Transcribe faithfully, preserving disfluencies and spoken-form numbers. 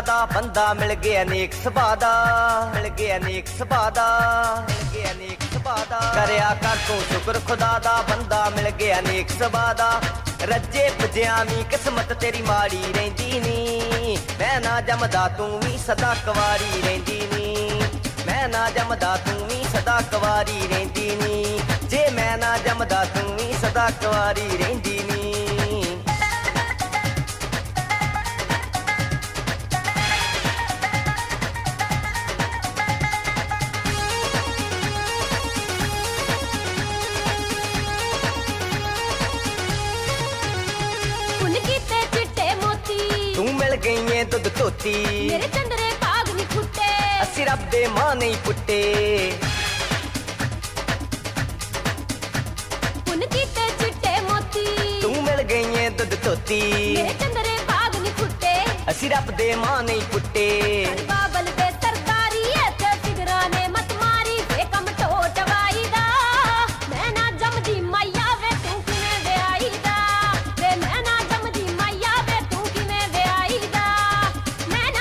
दा बंदा मिल गया नेक सुभाऽ दा, मिल गया नेक सुभाऽ दा, मिल गया नेक सुभाऽ दा। करया कर तू शुक्र खुदा दा, बंदा मिल गया नेक सुभाऽ दा। रज्जे पुज्जिया वी किस्मत तेरी माड़ी रहिंदी नी, मैं ना जमदा तू वी सदा कुवारी रहिंदी नी, मैं ना जमदा तू वी सदा कुवारी रहिंदी नी, जे मैं ना जमदा तू वी सदा कुवारी रहिंदी नी। गई दुध धोती मेरे चंदरे भाग नहीं फुटे, अस्सी रब दे मां नहीं पुट्टे। पुन कीते चिट्टे मोती तू मिल गई दुध धोती मेरे चंदरे भाग नहीं फुटे, अस्सी रब दे मां नहीं पुट्टे।